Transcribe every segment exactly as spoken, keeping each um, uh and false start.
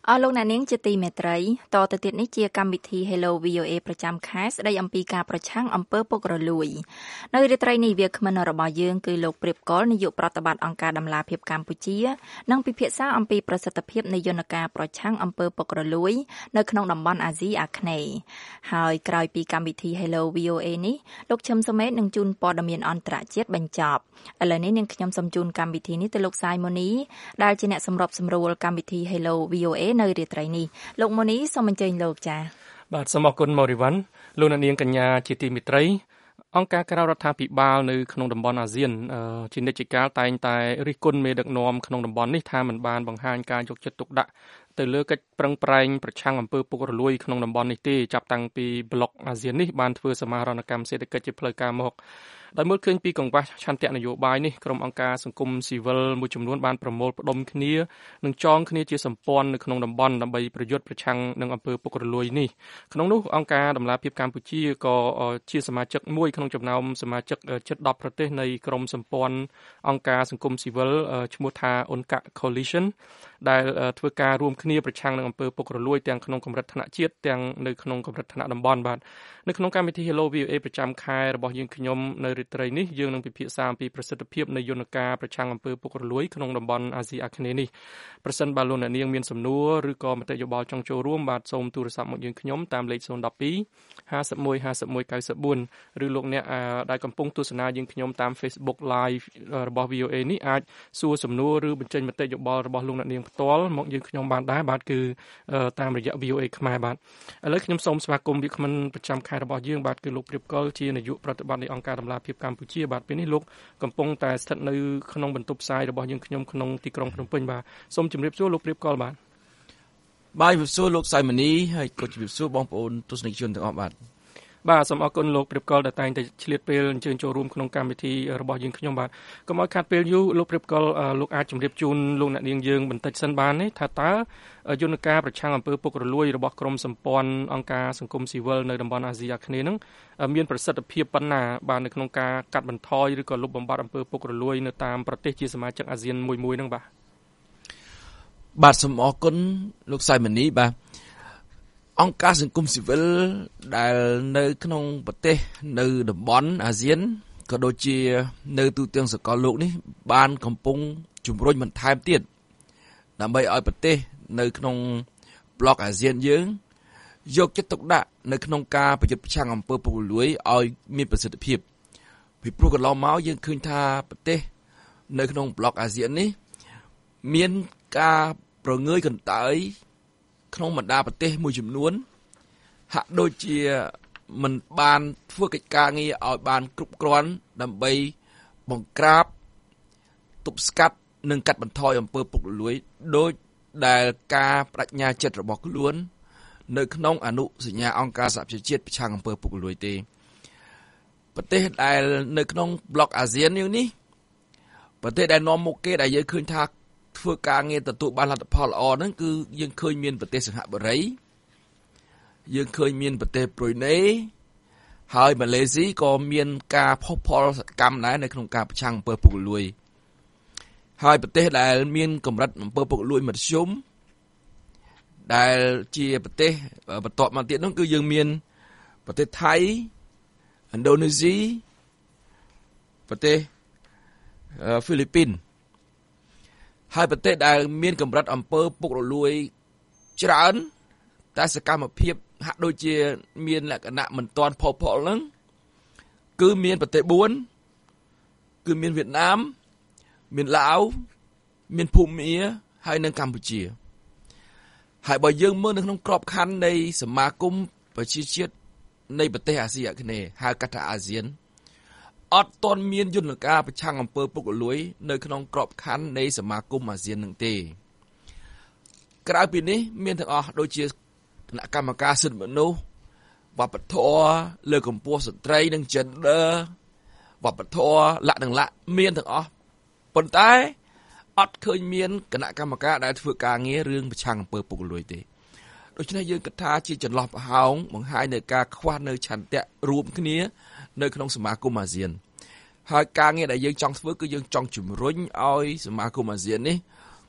អស់លោកអ្នកនាងជាទីមេត្រីតទៅទៀតនេះជាកម្មវិធី Hello វី អូ เอ ប្រចាំខែស្ដីអំពីការប្រឆាំងអំពើពុករលួយនៅរាត្រីនេះវាគ្មិនរបស់យើងគឺលោកព្រាបកលនាយកប្រតិបត្តិអង្គការដំឡាភិបកម្ពុជានឹងពិភាក្សាអំពីប្រសិទ្ធភាពនៃយន្តការប្រឆាំងអំពើពុករលួយនៅក្នុងតំបន់អាស៊ីអាគ្នេយ៍ហើយក្រោយពីកម្មវិធី Hello វី អូ เอ នេះលោកឈឹមសុមេតនឹងជូនព័ត៌មានអន្តរជាតិបញ្ចប់ឥឡូវនេះនាងខ្ញុំសូមជូនកម្មវិធីនេះទៅលោកសាយម៉ូនីដែលជាអ្នកសម្របសម្រួលកម្មវិធី Hello វី អូ เอ នៅរាត្រីនេះលោកម៉ូនីសូមអញ្ជើញលោកចា៎បាទសូមអរគុណម៉ូរីវ៉ាន់លោកអ្នកនាងកញ្ញាជាទីមេត្រីអង្គការក្រៅរដ្ឋាភិបាលនៅក្នុងតំបន់អាស៊ានជានិច្ចកាលតែងតែរិះគន់មេដឹកនាំក្នុងតំបន់នេះថាមិនបានបង្ហាញការយកចិត្តទុកដាក់ទៅលើកិច្ចប្រឹងប្រែងប្រឆាំងអំពើពុករលួយក្នុងតំបន់នេះទេចាប់តាំងពីប្លុកអាស៊ាននេះបានធ្វើសមាហរណកម្មសេដ្ឋកិច្ចជាផ្លូវការមកដោយមើលឃើញពីកង្វះឆន្ទៈនយោបាយនេះក្រុមអង្គការសង្គមស៊ីវិលមួយចំនួនបានប្រមូលផ្ដុំគ្នានិងចងគ្នាជាសម្ព័ន្ធនៅក្នុងតំបន់ដើម្បីប្រយុទ្ធប្រឆាំងនឹងអំពើពុករលួយនេះក្នុងនោះអង្គការដំឡាភិបកម្ពុជាក៏ជាសមាជិកមួយក្នុងចំណោមសមាជិកជិតដប់ប្រទេសនៃក្រុមសម្ព័ន្ធអង្គការសង្គមស៊ីវិលឈ្មោះថា Unca Coalition ដែលធ្វើការរួមគ្នាប្រឆាំងនឹងអំពើពុករលួយទាំងក្នុងកម្រិតថ្នាក់ជាតិទាំងនៅក្នុងកម្រិតថ្នាក់តំបន់បាទនៅក្នុងកម្មវិធី Hello វី អូ เอ ប្រចាំខែរបស់យើងខ្ញុំនៅរាត្រីនេះយើងនឹងពិភាក្សាអំពីប្រសិទ្ធភាពនៃយន្តការប្រឆាំងអំពើពុករលួយក្នុងតំបន់អាស៊ីអាគ្នេយ៍នេះប្រសិនបើលោកអ្នកនាងមានសំណួរឬក៏មតិយោបល់ចង់ចូលរួមបាទសូមទូរស័ព្ទមកយើងខ្ញុំតាមលេខศูนย์ một hai ห้าสิบเอ็ด ห้าสิบเอ็ด เก้าสิบสี่ឬលោកអ្នកដែលកំពុងទស្សនាយើងខ្ញុំតាម Facebook Live របស់ វី អូ เอ នេះអាចសួរសំណួរឬបញ្ចេញមតិយោបល់របស់លោកអ្នកនាងផ្ទាល់មកយើងខ្ញុំបានដែរបាទគឺតាមរយៈ វី អូ เอ ខ្មែរបាទឥឡូវខ្ញុំសូមស្វាគមន៍វាគ្មិនប្រចាំខែរបស់យើងបាទគឺលោកព្រាបកលជានាយកប្រតិបត្តិនៃអង្គការដំឡាភិបកម្ពុជាបាទពេលនេះលោកកំពុងតែស្ថិតនៅក្នុងបន្ទប់ផ្សាយរបស់យើងខ្ញុំក្នុងទីក្រុងភ្នំពេញបាទសូមជម្រាបសួរលោកព្រាបកលបាទបាទជម្រាបសួរលោកសៃម៉ានីហើយក៏ជម្រាបសួរបងប្អូនទស្សនិកជនទាំងអស់បាទបាទសូមអរគុណលោកព្រាបកលដែលតែងតែឆ្លៀតពេលអញ្ជើញចូលរួមក្នុងកម្មវិធីរបស់យើងខ្ញុំបាទកុំឲ្យខាត់ពេលយូរលោកព្រាបកលលោកអាចជម្រាបជូនលោកអ្នកនាងយើងបន្តិចសិនបានទេថាតើយន្តការប្រឆាំងអំពើពុករលួយរបស់ក្រមសម្ព័ន្ធអង្គការសង្គមស៊ីវិលនៅតំបន់អាស៊ីអាគ្នេយ៍ហ្នឹងមានប្រសិទ្ធភាពប៉ុណ្ណាបាទនៅក្នុងការកាត់បន្ថយឬក៏លុបបំបាត់អំពើពុករលួយនៅតាមប្រទេសជាសមាជិកអាស៊ានមួយមួយហ្នឹងបាទបាទសូមអរគុណលោកសៃម៉ានីបាទអង្គការសង្គមស៊ីវិលដែលនៅក្នុងប្រទេសនៅតំបន់អាស៊ានក៏ដូចជានៅទូទាំងសកលលោកនេះបានកំពុងជំរុញបន្ថែមទៀតដើម្បីឲ្យប្រទេសនៅក្នុងប្លុកអាស៊ានយើងយកចិត្តទុកដាក់នៅក្នុងការប្រយុទ្ធប្រឆាំងអំពើពុករលួយឲ្យមានប្រសិទ្ធភាពពីព្រោះកន្លងមកយើងឃើញថាប្រទេសនៅក្នុងប្លុកអាស៊ាននេះមានការប្រងើយកន្តើយក្នុងបណ្ដាប្រទេសមួយចំនួនហាក់ដូចជាមិនបានធ្វើកិច្ចការងារឲ្យបានគ្រប់គ្រាន់ដើម្បីបង្ក្រាបទប់ស្កាត់និងកាត់បន្ថយអំពើពុករលួយដោយដែលការបដិញ្ញាចិត្តរបស់ខ្លួននៅក្នុងអនុសញ្ញាអង្គការសហប្រជាជាតិប្រឆាំងអំពើពុករលួយទេប្រទេសដែលនៅក្នុងប្លុកអាស៊ាននេះប្រទេសដែលនាំមុខគេដែលយើងឃើញថាធ្វើការងារទទួលបានលទ្ធផលល្អហ្នឹងគឺយើងឃើញមានប្រទេសសិង្ហបុរីយើងឃើញមានប្រទេសប្រុយណេហើយម៉ាឡេស៊ីក៏មានការផុសផលសកម្មដែរនៅក្នុងការប្រឆាំងអំពើពុករលួយហើយប្រទេសដែលមានកម្រិតអំពើពុករលួយមធ្យមដែលជាប្រទេសបន្ទាប់មកទៀតនោះគឺយើងមានប្រទេសថៃឥណ្ឌូនេស៊ីប្រទេសហ្វីលីពីនហើយប្រទេសដែលមានកម្រិតអំពើពុករលួយច្រើនតែសកម្មភាពហាក់ដូចជាមានលក្ខណៈមិនទាន់ផុសផុលហ្នឹងគឺមានប្រទេសបួនគឺមានវៀតណាមមានឡាវមានភូមាហើយនិងកម្ពុជាហើយបើយើងមើលនៅក្នុងក្របខ័ណ្ឌនៃសមាគមប្រជាជាតិនៃប្រទេសអាស៊ីអាគ្នេយ៍ហៅកាត់ថាអាស៊ានអត់ទាន់មានយន្តការប្រឆាំងអំពើពុករលួយនៅក្នុងក្របខ័ណ្ឌនៃសមាគមអាស៊ាននឹងទេក្រៅពីនេះមានទាំងអស់ដូចជាគណៈកម្មការសិទ្ធិមនុស្សវប្បធម៌លើកកម្ពស់ស្ត្រីនិង gender វប្បធម៌លក្ខណៈលក្ខមានទាំងអស់ប៉ុន្តែអត់ឃើញមានគណៈកម្មការដែលធ្វើការងាររឿងប្រឆាំងអំពើពុករលួយទេដូច្នេះយើងគិតថាជាចន្លោះប្រហោងបង្ហាញនៅការខ្វះនៅឆន្ទៈរួមគ្នានៅក្នុងសមាគមអាស៊ានហើយការងារដែលយើងចង់ធ្វើគឺយើងចង់ជំរុញឲ្យសមាគមអាស៊ាននេះ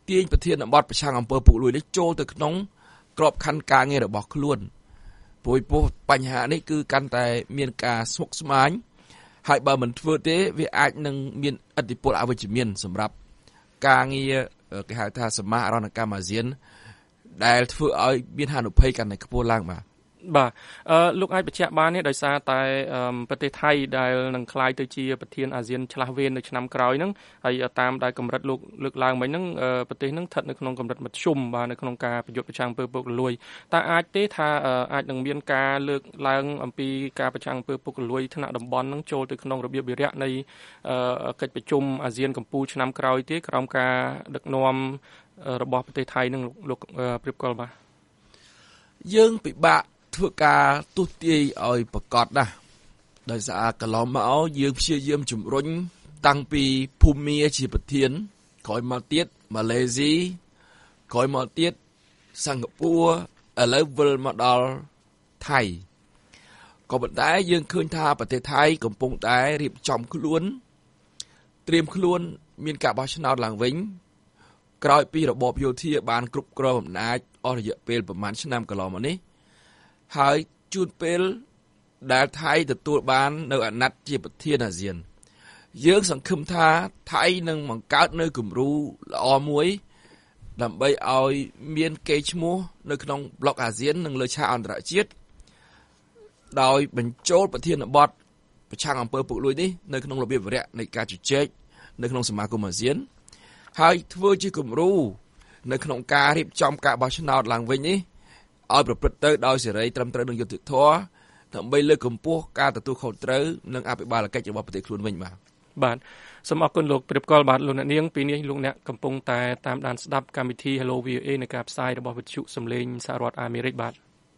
ទាញប្រធានបទប្រឆាំងអំពើពុករលួយនេះចូលទៅក្នុងក្របខ័ណ្ឌការងាររបស់ខ្លួនព្រោះពោះបញ្ហានេះគឺកាន់តែមានការស្មុគស្មាញហើយបើមិនធ្វើទេវាអាចនឹងមានឥទ្ធិពលអវិជ្ជមានសម្រាប់ការងារគេហៅថាសមាហរណកម្មអាស៊ានដែលធ្វើឲ្យមានហានិភ័យកាន់តែខ្ពស់ឡើងបាទបាទអឺលោកអាចបញ្ជាក់បានទេដោយសារតែប្រទេសថៃដែលនឹងក្លាយទៅជាប្រធានអាស៊ានឆ្លាស់វេននៅឆ្នាំក្រោយហ្នឹងហើយតាមដែលកម្រិតលោកលើកឡើងមិញហ្នឹងប្រទេសហ្នឹងស្ថិតនៅក្នុងកម្រិតមធ្យមបាទនៅក្នុងការប្រយុទ្ធប្រឆាំងអំពើពុករលួយតើអាចទេថាអាចនឹងមានការលើកឡើងអំពីការប្រឆាំងអំពើពុករលួយថ្នាក់តំបន់ហ្នឹងចូលទៅក្នុងរបៀបវិរៈនៃកិច្ចប្រជុំអាស៊ានកម្ពុជាឆ្នាំក្រោយទេក្រោមការដឹកនាំរបស់ប្រទេសថៃហ្នឹងលោកព្រៀបកលបាទយើងពិបាកធ្វើការទស្សទាយឲ្យប្រកបណាស់ដោយសារកន្លងមកយើងព្យាយាមជំរុញតាំងពីភូមាជាប្រធានក្រោយមកទៀតម៉ាឡេស៊ីក្រោយមកទៀតសិង្ហបុរីឥឡូវវិលមកដល់ថៃក៏ប៉ុន្តែយើងឃើញថាប្រទេសថៃកំពុងតែរៀបចំខ្លួនត្រៀមខ្លួនមានការបោះឆ្នោតឡើងវិញក្រោយពីរបបយោធាបានគ្រប់គ្រងអំណាចអស់រយៈពេលប្រមាណឆ្នាំកន្លងមកនេះហើយជួនពេលដែលថៃទទួលបាននៅអាណត្តិជាប្រធានអាស៊ានយើងសង្ឃឹមថាថៃនឹងបង្កើតនៅគំរូល្អមួយដើម្បីឲ្យមានកេរ្តិ៍ឈ្មោះនៅក្នុងប្លុកអាស៊ាននិងលើឆាកអន្តរជាតិដោយបញ្ចូលប្រធានបទប្រឆាំងអំពើពុករលួយនេះនៅក្នុងរបៀបវិរៈនៃការជជែកនៅក្នុងសមាគមអាស៊ានហើយធ្វើជាគំរូនៅក្នុងការរៀបចំការបោះឆ្នោតឡើងវិញនេះឲ្យប្រព្រឹត្តទៅដោយសេរីត្រឹមត្រូវនឹងយុត្តិធម៌ដើម្បីលើកកម្ពស់ការទទួលខុសត្រូវនិងអភិបាលកិច្ចរបស់ប្រទេសខ្លួនវិញបាទបាទសូមអរគុណលោកព្រៀបកលបាទលោកអ្នកនាងពីនេះលោកអ្នកកំពុងតែតាមដានស្ដាប់កម្មវិធី Hello វី អូ เอ នៃការផ្សាយរបស់វិទ្យុសំឡេងសហរដ្ឋអាមេរិកបាទ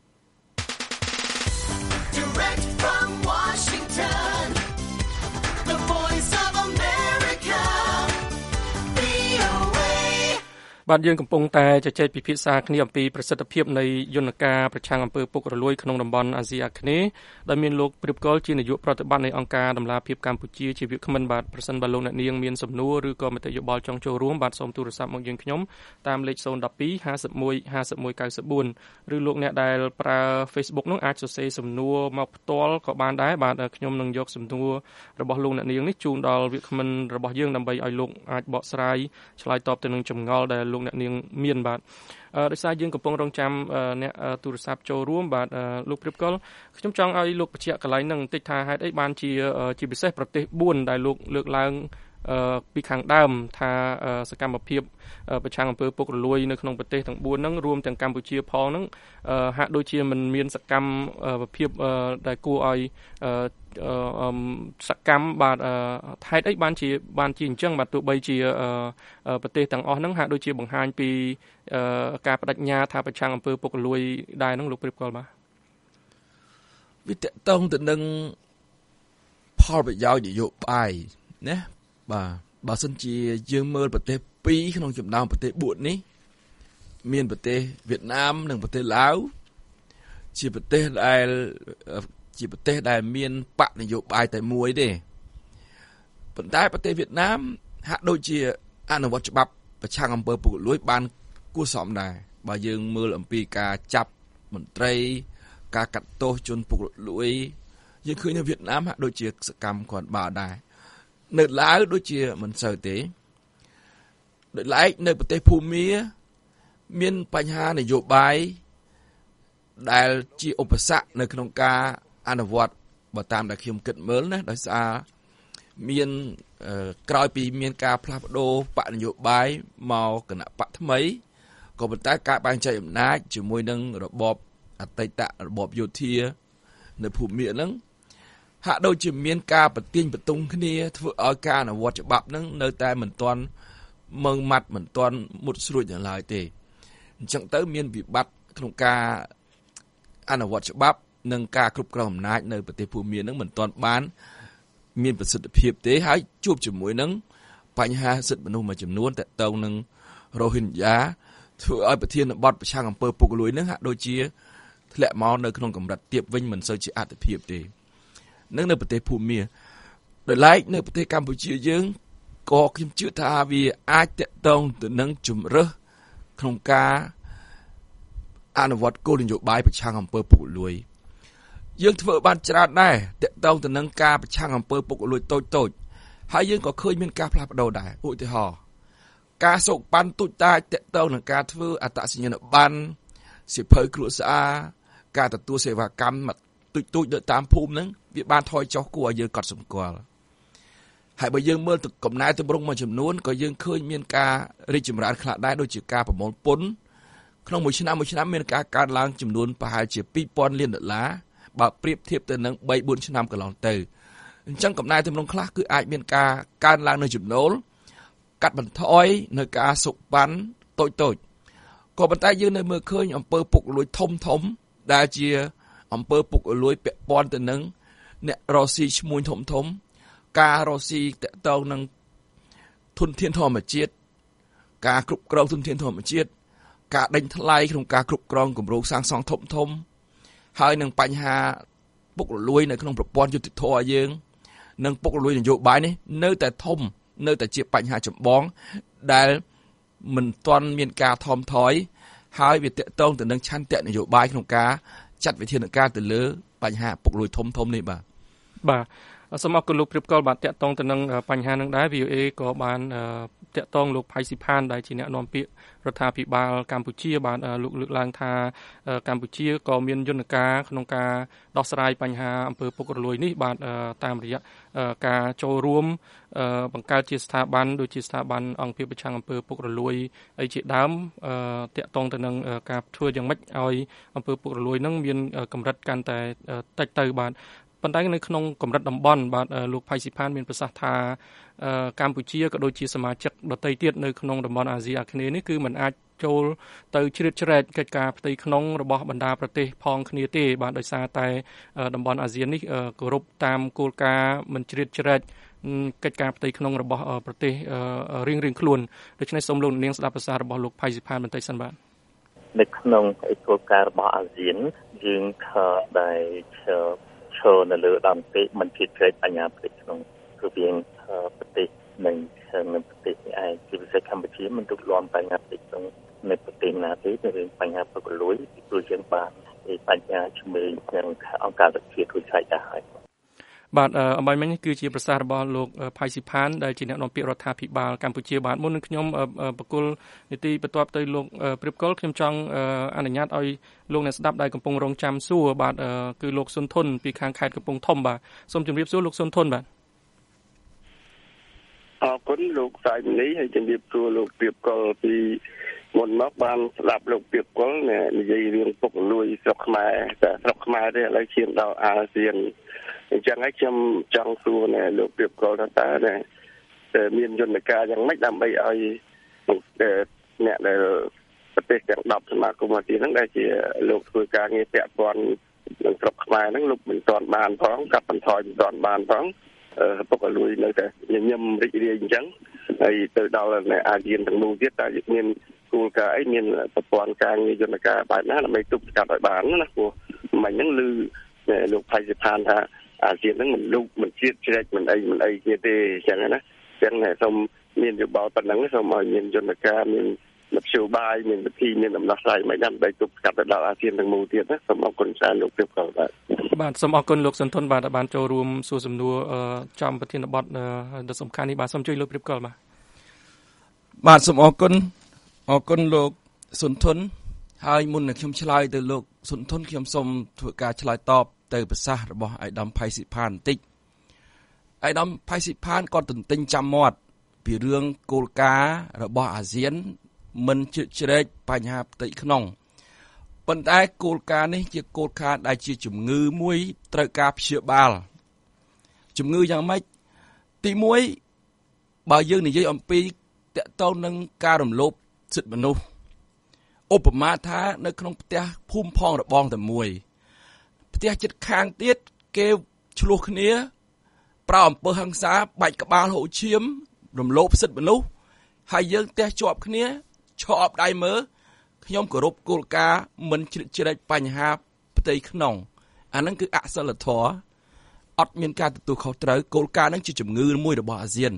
បាទយើងកំពុងតែជជែកពិភាក្សាគ្នាអំពីប្រសិទ្ធភាពនៃយន្តការប្រឆាំងអំពើពុករលួយក្នុងតំបន់អាស៊ីអាគ្នេយ៍ដែលមានលោកព្រៀបកលជានាយកប្រតិបត្តិនៃអង្គការដំឡាភិបកម្ពុជាជាវាគ្មិនបាទប្រសិនបើលោកអ្នកនាងមានសំណួរឬក៏មតិយោបល់ចង់ចូលរួមបាទសូមទូរស័ព្ទមកយើងខ្ញុំតាមលេខศูนย์ หนึ่ง สอง ห้า หนึ่ง ห้า หนึ่ง เก้า สี่ ឬលោកអ្នកដែលប្រើ Facebook នោះអាចសរសេរសំណួរមកផ្ទាល់ក៏បានដែរបាទខ្ញុំនឹងយកសំណួររបស់លោកអ្នកនាងនេះជូនដល់វាគ្មិនរបស់យើងដើម្បីឲ្យលោកអាចបកស្រាយឆ្លើយតបទៅនឹងចម្ងល់ដែលលោកអ្នកនាងមានបាទដោយសារយើងកំពុងរងចាំអ្នកទូរស័ព្ទចូលរួមបាទលោកព្រៀបកលខ្ញុំចង់ឲ្យលោកបញ្ជាក់កន្លែងហ្នឹងបន្តិចថាហេតុអីបានជាជាពិសេសប្រទេសបួនដែលលោកលើកឡើងពីខាងដើមថាសកម្មភាពប្រឆាំងអំពើពុករលួយនៅក្នុងប្រទេសទាំងបួនហ្នឹងរួមទាំងកម្ពុជាផងហ្នឹងហាក់ដូចជាមិនមានសកម្មភាពដែលគួរឲ្យសកម្មបាទហេតុអីបានជាបានជាអញ្ចឹងបាទទោះបីជាប្រទេសទាំងអស់ហ្នឹងហាក់ដូចជាបង្ហាញពីការបដិញ្ញាថាប្រឆាំងអំពើពុករលួយដែរហ្នឹងលោកព្រៀបកលបាទវាតកតងទៅនឹងផលប្រយោជន៍នយោបាយណាបាទបើសិនជាយើងមើលប្រទេសពីរក្នុងចំណោមប្រទេសបួននេះមានប្រទេសវៀតណាមនិងប្រទេសឡាវជាប្រទេសដែលជាប្រទេសដែលមានបកនយោបាយតែមួយទេប៉ុន្តែប្រទេសវៀតណាមហាក់ដូចជាអនុវត្តច្បាប់ប្រឆាំងអំពើពុករលួយបានគួរសមដែរបើយើងមើលអំពីការចាប់មន្ត្រីការកាត់ទោសជនពុករលួយយើងឃើញនៅវៀតណាមហាក់ដូចជាសកម្មគ្រាន់បើដែរនៅឡាវដូចជាមិនសូវទេដោយឡែកនៅប្រទេសភូមាមានបញ្ហានយោបាយដែលជាឧបសគ្គនៅក្នុងការអនុវត្តបើតាមដែលខ្ញុំគិតមើលណាដោយសារមានក្រោយពីមានការផ្លាស់ប្ដូរបកនយោបាយមកគណៈបកថ្មីក៏ប៉ុន្តែការបែងចែកអំណាចជាមួយនឹងរបបអតីតរបបយោធានៅភូមាហ្នឹងហាក់ដូចជាមានការប្រទាញបន្ទង់គ្នាធ្វើឲ្យការអនុវត្តច្បាប់ហ្នឹងនៅតែមិនទាន់មើងម៉ាត់មិនទាន់មុតស្រួចនៅឡើយទេអញ្ចឹងទៅមានវិបត្តិក្នុងការអនុវត្តច្បាប់និងការគ្រប់គ្រងអំណាចនៅប្រទេសភូមាហ្នឹងមិនទាន់បានមានប្រសិទ្ធភាពទេហើយជួបជាមួយនឹងបញ្ហាសិទ្ធិមនុស្សមួយចំនួនទាក់ទងនឹងរ៉ូហិញយ៉ាធ្វើឲ្យប្រធានបទប្រឆាំងអំពើពុករលួយហ្នឹងហាក់ដូចជាធ្លាក់មកនៅក្នុងកម្រិតទាបវិញមិនសូវជាអត្ថភាពទេនឹងនៅប្រទេសភូមាដោយឡែកនៅប្រទេសកម្ពុជាយើងក៏ខ្ញុំជឿថាវាអាចតកតងទៅនឹងជំរើសក្នុងការអនុវត្តគោលនយោបាយប្រឆាំងអំពើពុករលួយយើងធ្វើបានច្រើនដែរតកតងទៅនឹងការប្រឆាំងអំពើពុករលួយតូចតូចហើយយើងក៏ឃើញមានការផ្លាស់ប្ដូរដែរឧទាហរណ៍ការសោកប៉ាន់ទូចតាចតកតងនឹងការធ្វើអត្តសញ្ញាណប័ណ្ណសិភៅគ្រួសារការទទួលសេវាកម្មទូចទូចទៅតាមភូមិហ្នឹងវាបានថយចុះគួរឲ្យយើងកត់សម្គាល់ហើយបើយើងមើលទៅកំណែទម្រង់មួយចំនួនក៏យើងឃើញមានការរីកចម្រើនខ្លះដែរដូចជាការប្រមូលពន្ធក្នុងមួយឆ្នាំមួយឆ្នាំមានការកើនឡើងចំនួនប្រហែលជាពីរពាន់លានដុល្លារបើប្រៀបធៀបទៅនឹងបីបួនឆ្នាំកន្លងទៅអញ្ចឹងកំណែទម្រង់ខ្លះគឺអាចមានការកើនឡើងនៅចំណូលកាត់បន្ថយនៅការសុខប៉ាន់តូចតូចក៏ប៉ុន្តែយើងនៅមើលឃើញអំពើពុករលួយធំធំដែលជាអំពើពុករលួយពាក់ព័ន្ធទៅនឹងអ្នករកស៊ីឈ្មួញធំធំការរកស៊ីតកតងនឹងធនធានធម្មជាតិការគ្រប់គ្រងធនធានធម្មជាតិការដេញថ្លៃក្នុងការគ្រប់គ្រងគម្រោងសាងសង់ធំធំហើយនឹងបញ្ហាពុករលួយនៅក្នុងប្រព័ន្ធយុតិធធម៌យើងនិងពុករលួយនយោបាយនេះនៅតែធំនៅតែជាបញ្ហាចម្បងដែលមិនទាន់មានការថមថយហើយវាតកតងទៅនឹងឆន្ទៈនយោបាយក្នុងការចាត់វិធានការទៅលើបញ្ហាពុករលួយធំធំនេះបាទបាទសូមអរគុណលោកព្រៀបកលបាទតកតងទៅនឹងបញ្ហានឹងដែរ វី អូ អេ ក៏បានតកតងលោកផៃស៊ីផានដែលជាអ្នកនាំពាក្យរដ្ឋាភិបាលកម្ពុជាបានលោកលើកឡើងថាកម្ពុជាក៏មានយន្តការក្នុងការដោះស្រាយបញ្ហាអំពើពុករលួយនេះបាទតាមរយៈការចូលរួមបង្កើតជាស្ថាប័នដូចជាស្ថាប័នអង្គភាពប្រឆាំងអំពើពុករលួយអីជាដើមតកតងទៅនឹងការធ្វើយ៉ាងម៉េចឲ្យអំពើពុករលួយនឹងមានកម្រិតកាន់តែតិចទៅបាទប៉ុន្តែនៅក្នុងកម្រិតតំបន់បាទលោកផៃស៊ីផានមានប្រសាសន៍ថាកម្ពុជាក៏ដូចជាសមាជិកដទៃទៀតនៅក្នុងតំបន់អាស៊ីអាគ្នេយ៍នេះគឺมันអាចចូលទៅជ្រៀតជ្រែកកិច្ចការផ្ទៃក្នុងរបស់បណ្ដាប្រទេសផងគ្នាទេបាទដោយសារតែតំបន់អាស៊ាននេះគោរពតាមគោលការណ៍មិនជ្រៀតជ្រែកកិច្ចការផ្ទៃក្នុងរបស់ប្រទេសរៀងៗខ្លួនដូច្នេះសូមលោកនាងស្ដាប់ប្រសាសន៍របស់លោកផៃស៊ីផានបន្តិចសិនបាទនៅក្នុងគោលការណ៍របស់អាស៊ានយើងខដែលឈរនៅលើដំណេកមិនជិតជ្រែកបញ្ញាផ្ទៃក្នុងគឺវាប្រទេសនិងនៅប្រទេសនេះឯងជាពិសេសកម្ពុជាមិនទូលំបញ្ហាផ្ទៃក្នុងនៅប្រទេសណាទេទៅរឿងបញ្ហាពុករលួយពីព្រោះយើងបានបញ្ហាជាមួយនឹងអង្គការសហជីវជាតិរួចហើយដែរហើយបាទអំបញ្ញមិញគឺជាប្រសាសន៍របស់លោកផៃស៊ីផានដែលជាអ្នកនាំពាក្យរដ្ឋាភិបាលកម្ពុជាបាទមុននឹងខ្ញុំបកគលនីតិបន្ទាប់ទៅលោកព្រៀបកុលខ្ញុំចង់អនុញ្ញាតឲ្យលោកអ្នកស្ដាប់ដែលកំពុងរងចាំសួរបាទគឺលោកសុនធុនពីខាងខេត្តកំពង់ធំបាទសូមជម្រាបសួរលោកសុនធុនបាទអរគុណលោកសាយមនីហើយជម្រាបសួរលោកព្រៀបកុលពីមុនមកបានស្ដាប់លោកព្រៀបកុលនិយាយរឿងពុករលួយស្រុកខ្មែរតែស្រុកខ្មែរទេឥឡូវឈានដល់អាស៊ានអញ្ចឹងហើយខ្ញុំចង់សួរណែលោកព្រៀបកុលថាតើមានយន្តការយ៉ាងម៉េចដើម្បីឲ្យអ្នកដែលប្រទេសទាំងដប់សមាគមអាស៊ានហ្នឹងដែលជាលោកធ្វើការងារពាក់ព័ន្ធនឹងស្រុកខ្មែរហ្នឹងលោកមិនទាន់បានផងកាត់បន្ថយមិនទាន់បានផងពុករលួយនៅតែញញឹមរីករាយអញ្ចឹងហើយទៅដល់អាស៊ានទាំងមូលទៀតតើមានគោលការណ៍អីមានប្រព័ន្ធការងារយន្តការបែបណាដើម្បីទប់ស្កាត់ឲ្យបានណាព្រោះមិញហ្នឹងឮលោកផៃស៊ីផានថាអាស៊ានហ្នឹងមិនលុបមិនជាតិជ្រែកមិនអីមិនអីទេទេអញ្ចឹងណាអញ្ចឹងសូមមានយោបល់ប៉ុណ្ណឹងសូមឲ្យមានយន្តការមានមធ្យោបាយមានវិធីមានដំណោះស្រាយមិនដើម្បីទប់ស្កាត់ទៅដល់អាស៊ានទាំងមូលទៀតណាសូមអរគុណច្រើនលោកព្រៀបកុលបាទបាទសូមអរគុណលោកសុនធុនបាទបានចូលរួមសួរសំណួរចំប្រធានបទដ៏សំខាន់នេះបាទសូមជួយលោកព្រៀបកុលបាទបាទសូមអរគុណអរគុណលោកសុនធុនហើយមុននឹងខ្ញុំឆ្លើយទៅលោកសុនធុនខ្ញុំសូមធ្វើការឆ្លើយតបទៅប្រសាសន៍របស់អាយដាមផៃស៊ីផានបន្តិចអាយដាមផៃស៊ីផានគាត់ទន្ទិញចាំមាត់ពីរឿងគោលការណ៍របស់អាស៊ានមិនជ្រៀតជ្រែកបញ្ហាផ្ទៃក្នុងប៉ុន្តែគោលការណ៍នេះជាគោលការណ៍ដែលជាជំងឺមួយត្រូវការព្យាបាលជំងឺយ៉ាងម៉េចទីមួយបើយើងនិយាយអំពីតកតងនឹងការរំលោភសិទ្ធិមនុស្សឧបមាថានៅក្នុងផ្ទះភូមិផងរបងតែមួយផ្ទះជិតខាងទៀតគេឆ្លោះគ្នាប្រៅអំពើហិង្សាបាច់ក្បាលហូរឈាមរំលោភសិទ្ធិមនុស្សហើយយើងផ្ទះជាប់គ្នាឈរអបដៃមើលខ្ញុំគោរពគោលការណ៍មិនជ្រៀតជ្រែកបញ្ហាផ្ទៃក្នុងអាហ្នឹងគឺអសិលធម៌អត់មានការទទួលខុសត្រូវគោលការណ៍ហ្នឹងជាជំងឺមួយរបស់អាស៊ាន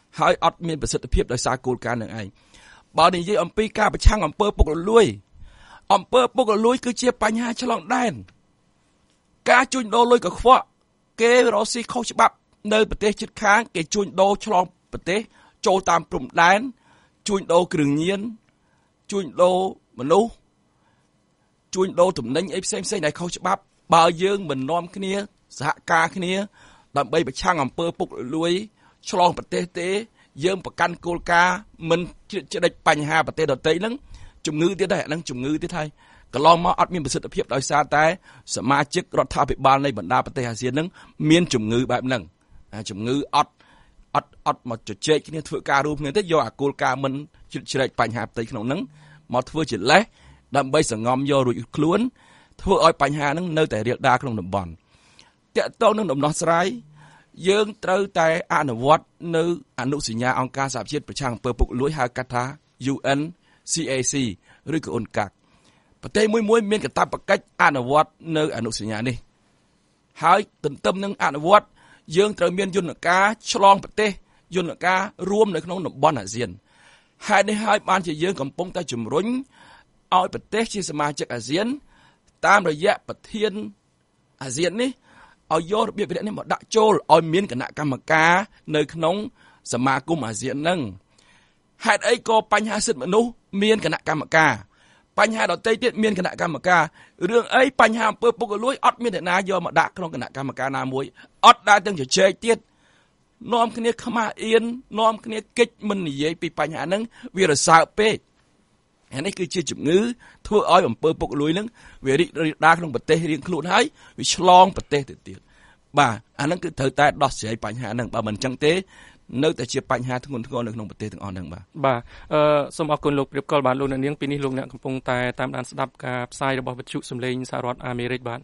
ហើយអត់មានប្រសិទ្ធភាពដោយសារគោលការណ៍នឹងឯងបើនិយាយអំពីការប្រឆាំងអំពើពុករលួយអំពើពុករលួយគឺជាបញ្ហាឆ្លងដែនការជួញដូរលុយកខ្វក់គេរកស៊ីខុសច្បាប់នៅប្រទេសជិតខាងគេជួញដូរឆ្លងប្រទេសចូលតាមព្រំដែនជួញដូរគ្រឿងញៀនជួញដូរមនុស្សជួញដូរទំនិញអីផ្សេងផ្សេងដែលខុសច្បាប់បើយើងមិននាំគ្នាសហការគ្នាដើម្បីប្រឆាំងអំពើពុករលួយឆ្លងប្រទេសទេយើងប្រកាន់គោលការណ៍មិនជ្រៀតជ្រែកបញ្ហាប្រទេសដទៃហ្នឹងជំងឺទៀតដែរអាហ្នឹងជំងឺទៀតហើយកន្លងមកអត់មានប្រសិទ្ធភាពដោយសារតែសមាជិករដ្ឋាភិបាលនៃបណ្ដាប្រទេសអាស៊ានហ្នឹងមានជំងឺបែបហ្នឹងជំងឺអត់អត់អត់មកជជែកគ្នាធ្វើការរួមគ្នាទេយកអាគោលការណ៍មិនជ្រៀតជ្រែកបញ្ហាផ្ទៃក្នុងហ្នឹងមកធ្វើជាលេសដើម្បីសង្ងំយករួចខ្លួនធ្វើឲ្យបញ្ហាហ្នឹងនៅតែរាលដាលក្នុងតំបន់តាក់ទងនឹងដំណោះស្រាយយើងត្រូវតែអនុវត្តនៅអនុសញ្ញាអង្គការសហប្រជាជាតិប្រឆាំងអំពើពុករលួយហៅកាត់ថា U N C A C ឬក៏អ៊ុនកាក់ប្រទេសមួយមួយមានកាតព្វកិច្ចអនុវត្តនៅអនុសញ្ញានេះហើយទន្ទឹមនឹងអនុវត្តយើងត្រូវមានយន្តការឆ្លងប្រទេសយន្តការរួមនៅក្នុងតំបន់អាស៊ានហេតុនេះហើយបានជាយើងកំពុងតែជំរុញឲ្យប្រទេសជាសមាជិកអាស៊ានតាមរយៈប្រធានអាស៊ាននេះឲ្យយករបៀបវិនិច្ឆ័យនេះមកដាក់ចូលឲ្យមានគណៈកម្មការនៅក្នុងសមាគមអាស៊ានហ្នឹងហេតុអីក៏បញ្ហាសិទ្ធិមនុស្សមានគណៈកម្មការបញ្ហាដទៃទៀតមានគណៈកម្មការរឿងអីបញ្ហាអំពើពុករលួយអត់មានអ្នកណាយកមកដាក់ក្នុងគណៈកម្មការណាមួយអត់ដែលទាំងជជែកទៀតនាំគ្នាខ្មាស់អៀននាំគ្នាកិច្ចមិននិយាយពីបញ្ហាហ្នឹងវារសើបពេកអានេះគឺជាជំងឺធ្វើឲ្យអំពើពុករលួយហ្នឹងវារីករាលដាលក្នុងប្រទេសរៀងខ្លួនហើយវាឆ្លងប្រទេសទៅទៀតបាទអាហ្នឹងគឺត្រូវតែដោះស្រាយបញ្ហាហ្នឹងបើមិនអញ្ចឹងទេនៅតែជាបញ្ហាធ្ងន់ធ្ងរនៅក្នុងប្រទេសទាំងអស់ហ្នឹងបាទបាទអឺសូមអរគុណលោកព្រៀបកលបាទលោកអ្នកនាងពីនេះលោកអ្នកកំពុងតែតាមដានស្ដាប់ការផ្សាយរបស់វិទ្យុសំឡេងសហរដ្ឋអាមេរិកបាទ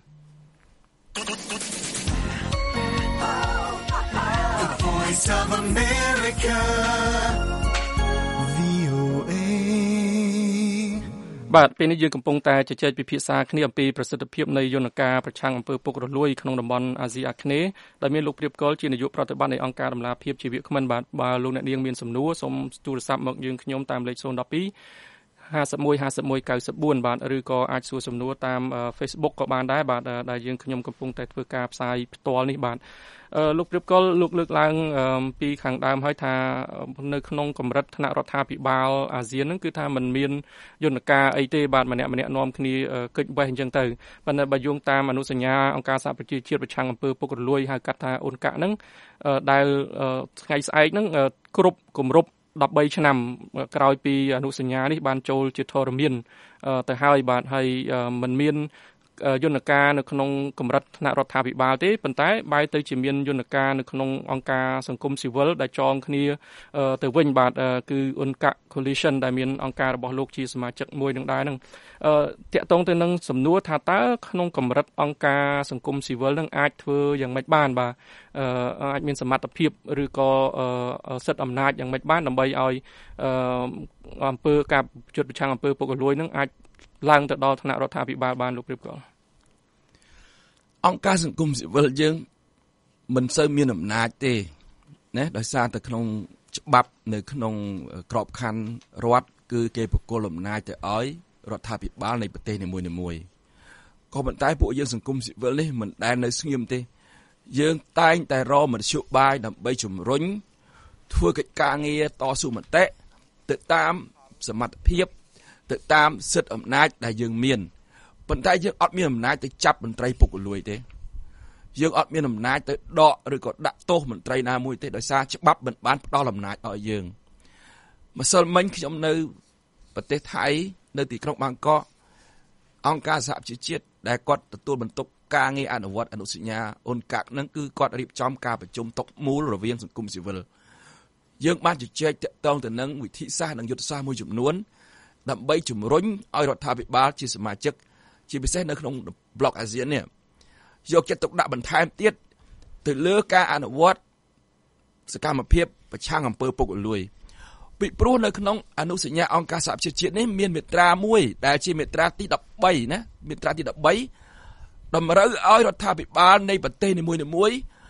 បាទពេលនេះយើងកំពុងតែជជែកពិភាក្សាគ្នាអំពីប្រសិទ្ធភាពនៃយន្តការប្រឆាំងអំពើពុករលួយក្នុងតំបន់អាស៊ីអាគ្នេយ៍ដែលមានលោកព្រៀបកលជានាយកប្រតិបត្តិនៃអង្គការដំឡាភិបជាវាគ្មិនបាទបើលោកអ្នកនាងមានសំណួរសូមទូរស័ព្ទមកយើងខ្ញុំតាមលេខศูนย์ หนึ่ง สอง ห้า หนึ่ง หนึ่ง ห้า หนึ่ง เก้า สี่ បាទឬក៏អាចសួរសំណួរតាម Facebook ក៏បានដែរបាទដែលយើងខ្ញុំកំពុងតែធ្វើការផ្សាយផ្ទាល់នេះបាទលោកព្រៀបកលលោកលើកឡើងពីខាងដើមហើយថានៅក្នុងកម្រិតថ្នាក់រដ្ឋាភិបាលអាស៊ានហ្នឹងគឺថាมันមានយន្តការអីទេបាទម្នាក់ម្នាក់នាំគ្នាកិច្ចវេះអញ្ចឹងទៅប៉ុន្តែបើយោងតាមអនុសញ្ញាអង្គការសហប្រជាជាតិប្រឆាំងអំពើពុករលួយហៅកាត់ថាអ៊ុនកាក់ហ្នឹងដែលថ្ងៃស្អែកហ្នឹងគ្រប់គម្រប់ដប់បីឆ្នាំក្រោយពីអនុសញ្ញានេះបានចូលជាធរមានទៅហើយបាទហើយมันមានយន្តការនៅក្នុងកម្រិតថ្នាក់រដ្ឋាភិបាលទេប៉ុន្តែបែរទៅជាមានយន្តការនៅក្នុងអង្គការសង្គមស៊ីវិលដែលចងគ្នាទៅវិញបាទគឺអ៊ុនកាក់ Coalition ដែលមានអង្គការរបស់លោកជាសមាជិកមួយនឹងដែរនឹងតាក់ទងទៅនឹងសំណួរថាតើក្នុងកម្រិតអង្គការសង្គមស៊ីវិលនឹងអាចធ្វើយ៉ាងម៉េចបានបាទអាចមានសមត្ថភាពឬក៏សិទ្ធិអំណាចយ៉ាងម៉េចបានដើម្បីឲ្យអំពើការជុតប្រឆាំងអំពើពុករលួយនឹងអាចឡើងទៅដល់ថ្នាក់រដ្ឋាភិបាលបានលោកព្រៀបកលអង្គការសង្គមស៊ីវិលយើងមិនសូវមានអំណាចទេណាដោយសារតែក្នុងច្បាប់នៅក្នុងក្របខ័ណ្ឌរដ្ឋគឺគេប្រគល់អំណាចទៅឲ្យរដ្ឋាភិបាលនៃប្រទេសនីមួយៗក៏ប៉ុន្តែពួកយើងសង្គមស៊ីវិលនេះមិនដែលនៅស្ងៀមទេយើងតែងតែរកមធ្យោបាយដើម្បីជំរុញធ្វើកិច្ចការងារតស៊ូមតិទៅតាមសមត្ថភាពទៅតាមសិទ្ធិអំណាចដែលយើងមានប៉ុន្តែយើងអត់មានអំណាចទៅចាប់មន្ត្រីពុករលួយទេយើងអត់មានអំណាចទៅដកឬក៏ដាក់ទោសមន្ត្រីណាមួយទេដោយសារច្បាប់មិនបានផ្ដល់អំណាចឲ្យយើងម្សិលមិញខ្ញុំនៅប្រទេសថៃនៅទីក្រុងបាងកកអង្គការសហប្រជាជាតិដែលគាត់ទទួលបន្ទុកការងារអនុវត្តអនុសញ្ញាអ៊ុនកាក់ហ្នឹងគឺគាត់រៀបចំការប្រជុំតុមូលរវាងសង្គមស៊ីវិលយើងបានជជែកតាក់ទងទៅនឹងវិធីសាស្ត្រនិងយុទ្ធសាស្ត្រមួយចំនួនដើម្បីជំរុញឲ្យរដ្ឋាភិបាលជាសមាជិកជាពិសេសនៅក្នុងប្លុកអាស៊ាននេះយកចិត្តទុកដាក់បន្ថែមទៀតទៅលើការអនុវត្តសកម្មភាពប្រឆាំងអំពើពុករលួយពីព្រោះនៅក្នុងអនុសញ្ញាអង្គការសហប្រជាជាតិនេះមានមាត្រាមួយដែលជាមាត្រាទីដប់បីណាមាត្រាទីដប់បីតម្រូវឲ្យរដ្ឋាភិបាលនៃប្រទេសនីមួយៗ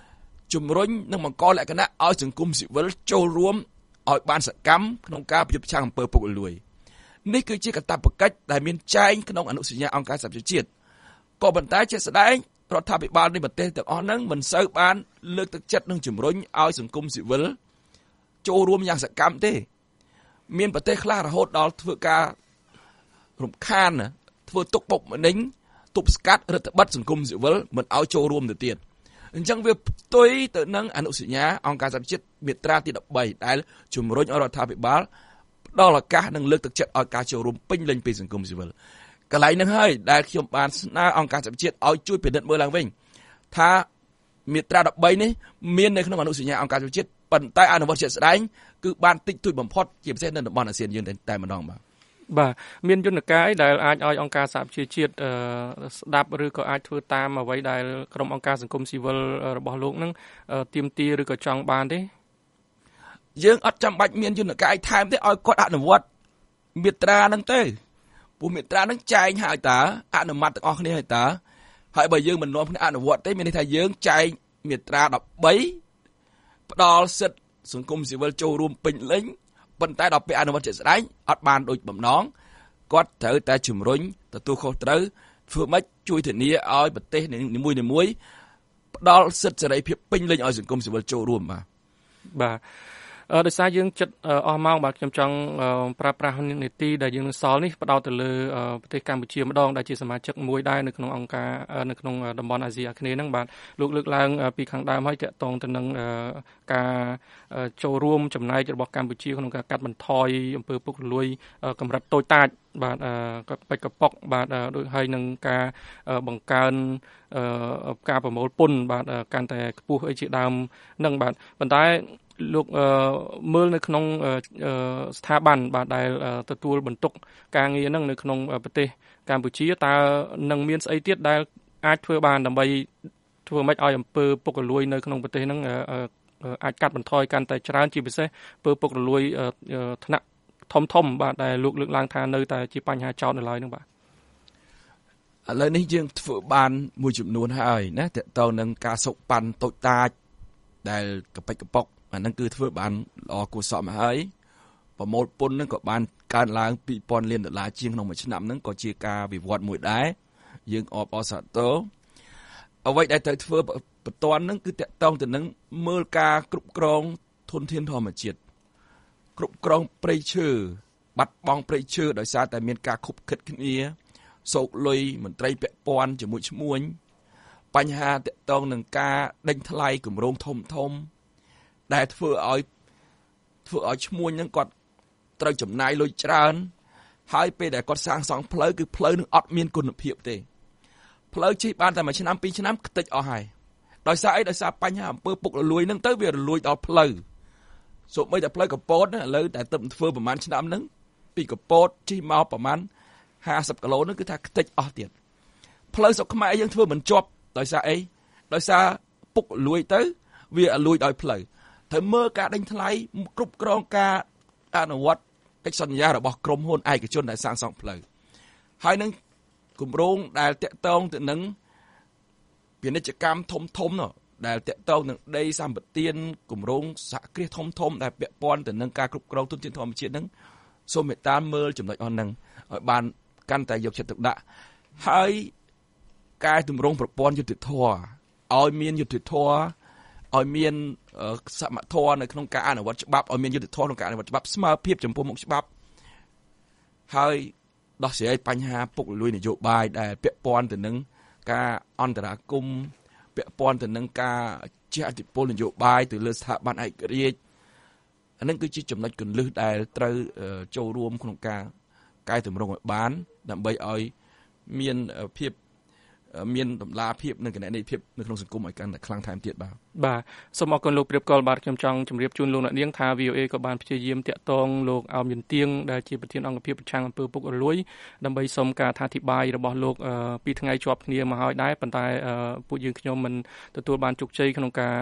ជំរុញនិងបង្កលក្ខណៈឲ្យសង្គមស៊ីវិលចូលរួមឲ្យបានសកម្មក្នុងការប្រយុទ្ធប្រឆាំងអំពើពុករលួយនេះគឺជាកាតព្វកិច្ចដែលមានចែងក្នុងអនុសញ្ញាអង្គការសហប្រជាជាតិក៏ប៉ុន្តែជាក់ស្ដែងរដ្ឋាភិបាលនៃប្រទេសទាំងអស់ហ្នឹងមិនសូវបានលើកទឹកចិត្តនិងជំរុញឲ្យសង្គមស៊ីវិលចូលរួមយ៉ាងសកម្មទេមានប្រទេសខ្លះរហូតដល់ធ្វើការរំខានធ្វើទុកបុកម្នេញទប់ស្កាត់រដ្ឋបတ်សង្គមស៊ីវិលមិនឲ្យចូលរួមទៅទៀតអញ្ចឹងវាផ្ទុយទៅនឹងអនុសញ្ញាអង្គការសហប្រជាជាតិមាត្រាទីដប់បីដែលជំរុញឲ្យរដ្ឋាភិបាលផ្ដល់ឱកាសនិងលើកទឹកចិត្តឲ្យការចូលរួមពេញលេញពីសង្គមស៊ីវិលកន្លែងហ្នឹងហើយដែលខ្ញុំបានស្នើអង្គការសហប្រជាជាតិឲ្យជួយពិនិត្យមើលឡើងវិញថាមាត្រាដប់បីនេះមាននៅក្នុងអនុសញ្ញាអង្គការសហប្រជាជាតិប៉ុន្តែអនុវត្តជាក់ស្ដែងគឺបានតិចតួចបំផុតជាពិសេសនៅតំបន់អាស៊ានយើងតែម្ដងបាទបាទមានយន្តការអីដែលអាចឲ្យអង្គការសហប្រជាជាតិស្ដាប់ឬក៏អាចធ្វើតាមអ្វីដែលក្រុមអង្គការសង្គមស៊ីវិលរបស់លោកនឹងទាមទារឬក៏ចង់បានទេយើងអត់ចាំបាច់មានយន្តការអីថែមទេឲ្យគាត់អនុវត្តមាត្រាហ្នឹងទេព្រោះមាត្រាហ្នឹងចែងឲ្យតើអនុម័តទាំងអស់គ្នាឲ្យតើហើយបើយើងមិននាំគ្នាអនុវត្តទេមានន័យថាយើងចែងមាត្រាដប់បីផ្ដល់សិទ្ធិសង្គមស៊ីវិលចូលរួមពេញលេញប៉ុន្តែដល់ពេលអនុវត្តជាក់ស្ដែងអត់បានដូចបំណងគាត់ត្រូវតែជំរុញទទួលខុសត្រូវធ្វើម៉េចជួយធានាឲ្យប្រទេសនីមួយៗផ្ដល់សិទ្ធិសេរីភាពពេញលេញឲ្យសង្គមស៊ីវិលចូលរួមបាទបាទដោយសារយើងចិត្តអស់ម៉ោងបាទខ្ញុំចង់ប្រើប្រាស់នីតិដែលយើងនឹងសល់នេះផ្ដោតទៅលើប្រទេសកម្ពុជាមួយម្ដងដែលជាសមាជិកមួយដែរនៅក្នុងអង្គការនៅក្នុងតំបន់អាស៊ីអាគ្នេយ៍ហ្នឹងបាទលោកលើកឡើងពីខាងដើមហើយតាក់ទងទៅនឹងការចូលរួមចំណែករបស់កម្ពុជាក្នុងការកាត់បន្ថយអំពើពុករលួយកម្រិតតូចតាចបាទបិទកប៉ុកបាទដូចហើយនឹងការបង្កើនការប្រមូលពន្ធបាទកាន់តែខ្ពស់អីជាដើមហ្នឹងបាទប៉ុន្តែលោកមើលនៅក្នុងស្ថាប័នបាទដែលទទួលបន្ទុកការងារហ្នឹងនៅក្នុងប្រទេសកម្ពុជាតើនឹងមានស្អីទៀតដែលអាចធ្វើបានដើម្បីធ្វើម៉េចឲ្យអំពើពុករលួយនៅក្នុងប្រទេសហ្នឹងអាចកាត់បន្ថយកាន់តែច្រើនជាពិសេសអំពើពុករលួយថ្នាក់ធំធំបាទដែលលោកលើកឡើងថានៅតែជាបញ្ហាចោទនៅឡើយហ្នឹងបាទឥឡូវនេះយើងធ្វើបានមួយចំនួនហើយណាតើតើនឹងការសុកប៉ាន់តូចតាចដែលកប៉ិចកប៉ុកអាហ្នឹងគឺធ្វើបានល្អគួរសមហើយប្រមូលពន្ធហ្នឹងក៏បានកើនឡើងពីរពាន់លានដុល្លារជាងក្នុងមួយឆ្នាំហ្នឹងក៏ជាការវិវត្តមួយដែរយើងអបអរសាទរអ្វីដែលត្រូវធ្វើបន្ទាន់ហ្នឹងគឺតកតងទៅនឹងមើលការគ្រប់គ្រងធនធានធម្មជាតិគ្រប់គ្រងព្រៃឈើបាត់បង់ព្រៃឈើដោយសារតែមានការខុបខិតគ្នាសោកលុយមន្ត្រីពាក់ព័ន្ធជាមួយឈ្មួញបញ្ហាតកតងនឹងការដេញថ្លៃគម្រោងធំធំដែលធ្វើឲ្យធ្វើឲ្យឈ្មួញហ្នឹងគាត់ត្រូវចំណាយលុយច្រើនហើយពេលដែលគាត់សាងសង់ផ្លូវគឺផ្លូវនឹងអត់មានគុណភាពទេផ្លូវជិះបានតែមួយឆ្នាំពីរឆ្នាំខ្ទេចអស់ហើយដោយសារអីដោយសារបញ្ហាអំពើពុករលួយហ្នឹងទៅវារលួយដល់ផ្លូវសូម្បីតែផ្លូវកពតឥឡូវតែទៅធ្វើប្រហែលឆ្នាំហ្នឹងពីកពតជិះមកប្រហែលห้าสิบគីឡូហ្នឹងគឺថាខ្ទេចអស់ទៀតផ្លូវស្រុកខ្មែរយើងធ្វើមិនជាប់ដោយសារអីដោយសារពុករលួយទៅវាលួយដោយផ្លូវត្រូវមើលការដេញថ្លៃគ្រប់គ្រងការអនុវត្តកិច្ចសន្យារបស់ក្រុមហ៊ុនឯកជនដែលសាងសង់ផ្លូវហើយនឹងគម្រោងដែលតាក់ទងទៅនឹងពាណិជ្ជកម្មធំធំនោះដែលតាក់ទងនឹងដីសម្បត្តិគម្រោងសហគ្រាសធំធំដែលពាក់ព័ន្ធទៅនឹងការគ្រប់គ្រងទុនធានធម្មជាតិហ្នឹងសូមមេត្តាមើលចំណុចអស់ហ្នឹងឲ្យបានកាន់តែយកចិត្តទុកដាក់ហើយកែតម្រង់ប្រព័ន្ធយុត្តិធម៌ឲ្យមានយុត្តិធម៌ឲ្យមានសមធម៌នៅក្នុងការអនុវត្តច្បាប់ឲ្យមានយុត្តិធម៌ក្នុងការអនុវត្តច្បាប់ស្មើភាពចំពោះមុខច្បាប់ហើយដោះស្រាយបញ្ហាពុករលួយនយោបាយដែលពាក់ព័ន្ធទៅនឹងការអន្តរាគមន៍ពាក់ព័ន្ធទៅនឹងការជះឥទ្ធិពលនយោបាយទៅលើស្ថាប័នឯករាជ្យអានឹងគឺជាចំណុចគន្លឹះដែលត្រូវចូលរួមក្នុងការកែតម្រង់ឲ្យបានដើម្បីឲ្យមានភាពមានតម្លាភាពនិងគណនេយ្យភាពនៅក្នុងសង្គមឲ្យកាន់តែខ្លាំងថែមទៀតបាទបាទសូមអរគុណលោកព្រៀបកលបាទខ្ញុំចង់ជម្រាបជូនលោកអ្នកនាងថា វី អូ អេ ក៏បានព្យាយាមតាក់ទងលោកអោមយន្តទៀងដែលជាប្រធានអង្គភិបប្រឆាំងអំពើពុករលួយដើម្បីសុំការអធិប្បាយរបស់លោកពីថ្ងៃជាប់គ្នាមកហើយដែរប៉ុន្តែពួកយើងខ្ញុំមិនទទួលបានជោគជ័យក្នុងការ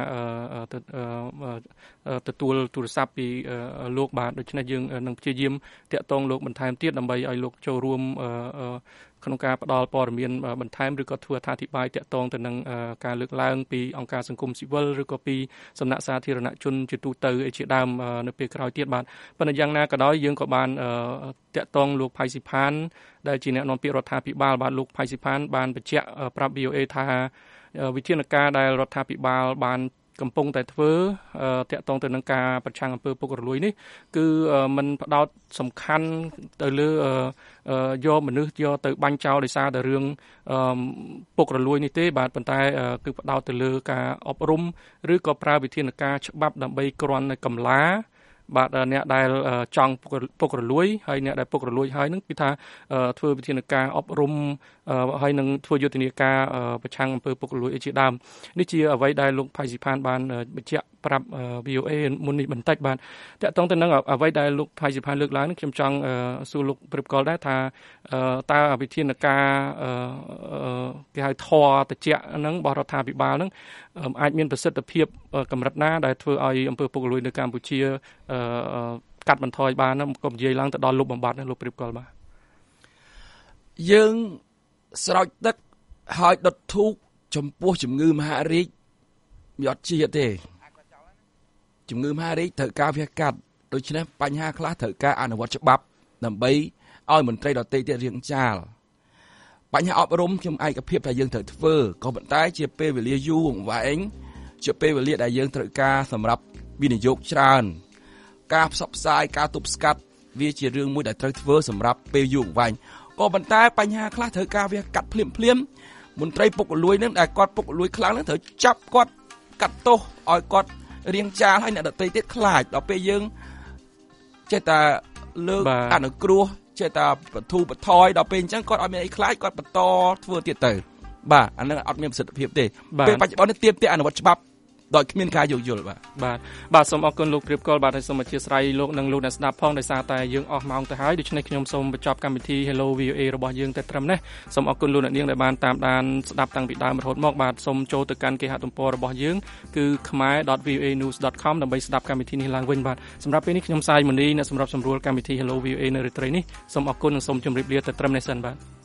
ទទួលទូរស័ព្ទពីលោកបាទដូច្នេះយើងនឹងព្យាយាមតាក់ទងលោកបន្ថែមទៀតដើម្បីឲ្យលោកចូលរួមក្នុងការផ្ដល់ព័ត៌មានបន្ថែមឬក៏ធ្វើអត្ថាធិប្បាយទាក់ទងទៅនឹងការលើកឡើងពីអង្គការសង្គមស៊ីវិលឬក៏ពីសំណាក់សាធារណជនជាទូទៅជាដើមនៅពេលក្រោយទៀតបាទប៉ុន្តែយ៉ាងណាក៏ដោយយើងក៏បានទាក់ទងលោកផៃស៊ីផានដែលជាអ្នកនាំពាក្យរដ្ឋាភិបាលបាទលោកផៃស៊ីផានបានបញ្ជាក់ប្រាប់ វី អូ អេ ថាវិធានការដែលរដ្ឋាភិបាលបានកំពុងតែធ្វើតាក់ទងទៅនឹងការប្រឆាំងអំពើពុករលួយនេះគឺมันផ្ដោតសំខាន់ទៅលើយកមនុស្សយកទៅបាញ់ចោលដោយសារតែរឿងពុករលួយនេះទេបាទប៉ុន្តែគឺផ្ដោតទៅលើការអប់រំឬក៏ប្រើវិធានការច្បាប់ដើម្បីគ្រាន់តែកម្លាបាទអ្នកដែលចង់ពុករលួយហើយអ្នកដែលពុករលួយហើយនឹងគឺថាធ្វើវិធានការអប់រំហើយនឹងធ្វើយុទ្ធនាការប្រឆាំងអំពើពុករលួយជាដើមនេះជាអ្វីដែលលោកផៃស៊ីផានបានបញ្ជាក់ប្រាប់ វី អូ អេ មុននេះបន្តិចបាទតាក់ទងទៅនឹងអ្វីដែលលោកផៃស៊ីផានលើកឡើងនេះខ្ញុំចង់សួរលោកព្រិបកលដែរថាតើវិធានការគេហៅធរតិចហ្នឹងរបស់រដ្ឋាភិបាលហ្នឹងអាចមានប្រសិទ្ធភាពកម្រិតណាដែលធ្វើឲ្យអំពើពុករលួយនៅកម្ពុជាកាត់បន្ថយបានណាក៏និយាយឡើងទៅដល់លុបបំបាត់ណាលោកព្រិបកលបាទយើងស្រោចទឹកហើយដុតធូបចំពោះជំងឺមហារីកវាអត់ជាទេជំងឺមហារីកត្រូវការវះកាត់ដូច្នេះបញ្ហាខ្លះត្រូវការអនុវត្តច្បាប់ដើម្បីឲ្យមន្ត្រីដទៃទៀតរៀងចាលបញ្ហាអប់រំខ្ញុំឯកភាពថាយើងត្រូវធ្វើក៏ប៉ុន្តែជាពេលវេលាយូរអង្វែងជាពេលវេលាដែលយើងត្រូវការសម្រាប់វិនិយោគច្រើនការផ្សព្វផ្សាយការទប់ស្កាត់វាជារឿងមួយដែលត្រូវធ្វើសម្រាប់ពេលយូរអង្វែងក៏ប៉ុន្តែបញ្ហាខ្លះត្រូវការវាកាត់ភ្លាមភ្លាមមន្ត្រីពុករលួយនឹងដែលគាត់ពុករលួយខ្លាំងនឹងត្រូវចាប់គាត់កាត់ទោសឲ្យគាត់រៀងចាលឲ្យអ្នកដទៃទៀតខ្លាចដល់ពេលយើងចេះតែលើកអនុគ្រោះចេះតែបទូបថយដល់ពេលអញ្ចឹងគាត់អត់មានអីខ្លាចគាត់បន្តធ្វើទៀតទៅបាទអានឹងអត់មានប្រសិទ្ធភាពទេពេលបច្ចុប្បន្ននេះទាមទារអនុវត្តច្បាប់ដោយគ្មានការយោគយល់បាទបាទបាទសូមអរគុណលោកព្រាបកលបាទហើយសូមអធិស្ឋានលោកនិងលោកអ្នកស្ដាប់ផងដោយសារតែយើងអស់ម៉ោងទៅហើយដូច្នេះខ្ញុំសូមបញ្ចប់កម្មវិធី Hello វី អូ អេ របស់យើងតែត្រឹមនេះសូមអរគុណលោកអ្នកនាងដែលបានតាមដានស្ដាប់តាំងពីដើមរហូតមកបាទសូមចូលទៅកាន់គេហទំព័ររបស់យើងគឺ khmae dot v o a news dot com ដើម្បីស្ដាប់កម្មវិធីនេះឡើងវិញបាទសម្រាប់ពេលនេះខ្ញុំសាយមនីអ្នកសម្របសម្រួលកម្មវិធី Hello វី អូ អេ នៅរាត្រីនេះសូមអរគុណនិងសូមជម្រាបលាទៅត្រឹមនេះសិនបាទ